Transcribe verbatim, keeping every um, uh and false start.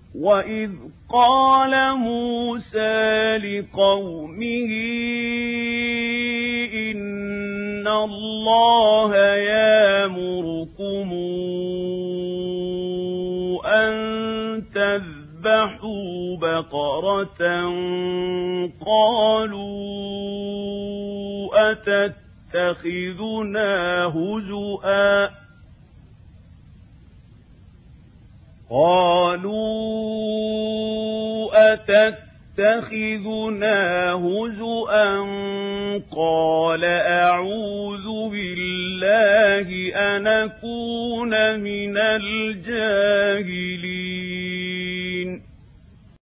وَإِذْ قَالَ مُوسَى لِقَوْمِهِ إِنَّ اللَّهَ يَأْمُرُكُمْ أَن تَذْبَحُوا بَقَرَةً قَالُوا أَتَتَّخِذُنَا هُزُوًا قالوا أتتخذنا هزؤا قال أعوذ بالله أن أكون من الجاهلين